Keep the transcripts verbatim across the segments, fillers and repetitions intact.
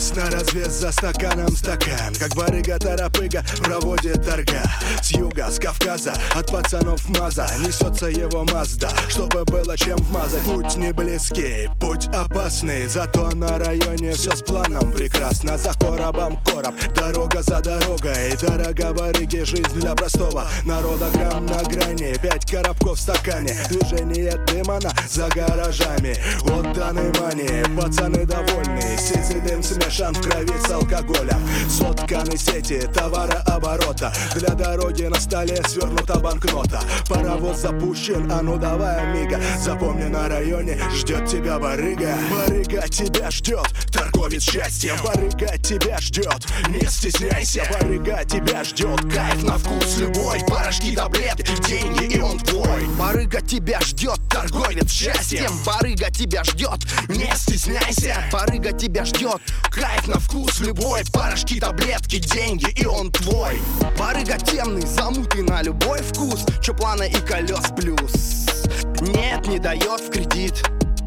Есть на развес за стаканом стакан, как барыга-торопыга проводит торга. С юга, с Кавказа, от пацанов маза несется его Мазда, чтобы было чем вмазать. Путь не близкий, путь опасный, зато на районе все с планом прекрасно. За коробом короб, дорога за дорогой, дорога барыги, жизнь для простого народа. Грамм на грани, пять коробков в стакане, движение демона за гаражами. Отданы мани, пацаны довольны, сизый дым смешан в крови с алкоголем. Сотканы сети товарооборота, для дороги на столе свернута банкнота. Паровоз запущен, а ну давай, амиго, запомни, на районе ждет тебя барыга. Барыга тебя ждет, торговец счастьем. Барыга тебя ждет, не стесняйся. Барыга тебя ждет, кайф на вкус любой, порошки, таблетки, деньги, и он твой. Барыга тебя ждет, торговец счастьем. Барыга тебя ждет, не стесняйся. Барыга тебя ждет, кайф на вкус любой, порошки, таблетки, деньги, и он твой. Барыга темный, замутый на любой вкус, чё плана и колес плюс. Нет, не дает в кредит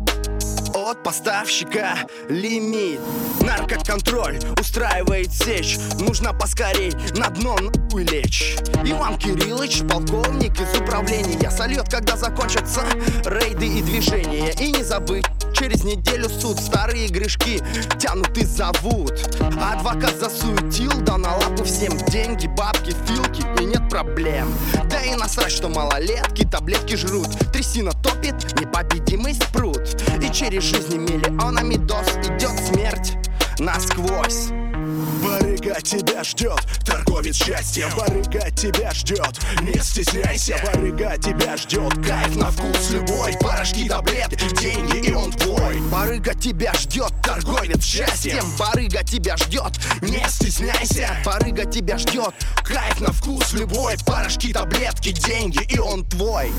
от поставщика лимит. Наркоконтроль устраивает сечь, нужно поскорей на дно нахуй лечь. Иван Кириллович, полковник из управления, сольет, когда закончатся рейды и движения. И не забыть, через неделю суд, старые грешки тянут и зовут. Адвокат засуетил, да на лапу всем деньги, бабки, филки, и нет проблем. Да и насрать, что малолетки таблетки жрут. Трясина топит, непобедимый спрут. И через жизни миллионами доз идет смерть насквозь. Барыга тебя ждет, торговец счастьем. Барыга тебя ждет, не стесняйся. Барыга тебя ждет, кайф на вкус любой, порошки, таблетки, деньги, и он твой. Барыга тебя ждет, торговец счастьем. Барыга тебя ждет, не стесняйся. Барыга тебя ждет, кайф на вкус любой, порошки, таблетки, деньги, и он твой.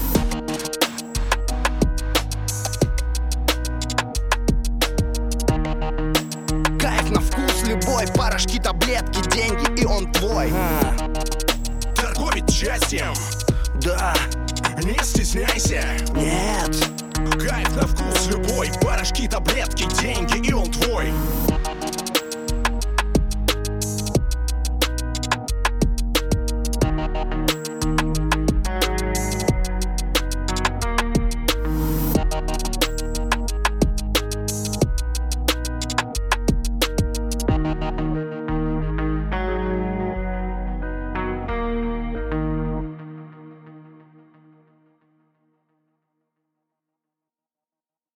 Любой, порошки, таблетки, деньги, и он твой. а. Торговец счастьем. Да. Не стесняйся. Нет. Кайф на вкус любой, порошки, таблетки, деньги, и он твой.